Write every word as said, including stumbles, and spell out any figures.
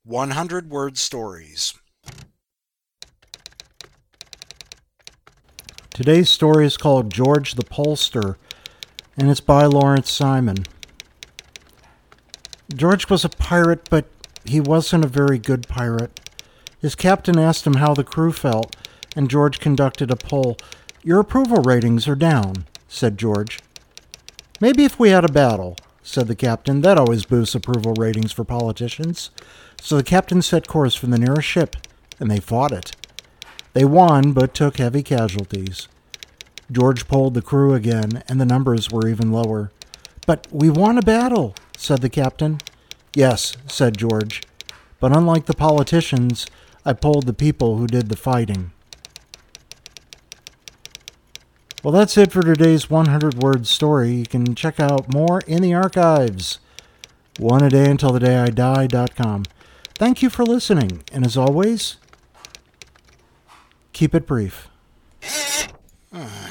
one hundred word stories. Today's story is called George the Pollster, and it's by Lawrence Simon. George was a pirate, but he wasn't a very good pirate. His captain asked him how the crew felt, and George conducted a poll. "Your approval ratings are down," said George. "Maybe if we had a battle," said the captain. "That always boosts approval ratings for politicians." So the captain set course for the nearest ship, and they fought it. They won, but took heavy casualties. George polled the crew again, and the numbers were even lower. "But we won a battle," said the captain. "Yes," said George, "but unlike the politicians, I polled the people who did the fighting." Well, that's it for today's one hundred word story. You can check out more in the archives. one a day until the day I die dot com. Thank you for listening, and as always, keep it brief.